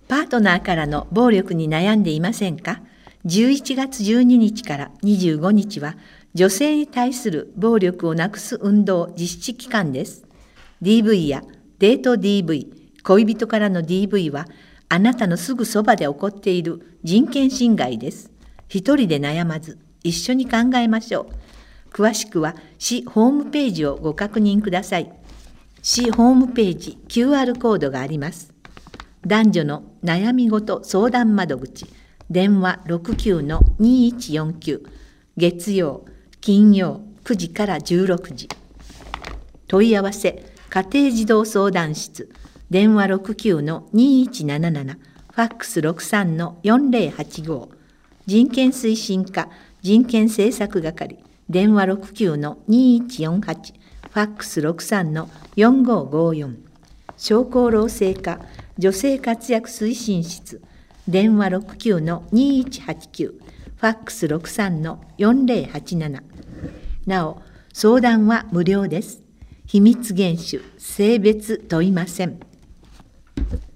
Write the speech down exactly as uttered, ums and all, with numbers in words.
パートナーからの暴力に悩んでいませんか？じゅういちがつじゅうににちからにじゅうごにちは女性に対する暴力をなくす運動実施期間です。ディーブイ やデート ディーブイ、恋人からの ディーブイ はあなたのすぐそばで起こっている人権侵害です。一人で悩まず一緒に考えましょう。詳しくは市ホームページをご確認ください。市ホームページ キューアール コードがあります。男女の悩み事相談窓口、電話 ろくきゅうのにいちよんきゅう、月曜、金曜くじからじゅうろくじ。問い合わせ、家庭児童相談室、電話 ろくきゅうのにいちなななな、ファックス ろくさんのよんぜろはちご。人権推進課、人権政策係、電話 ろくきゅうのにいちよんはち、ファックス ろくさんのよんごごよん。商工労政課、女性活躍推進室、電話 ろくきゅうのにいちはちきゅう、ファックス ろくさんのよんぜろはちなな。なお、相談は無料です。秘密厳守、性別問いません。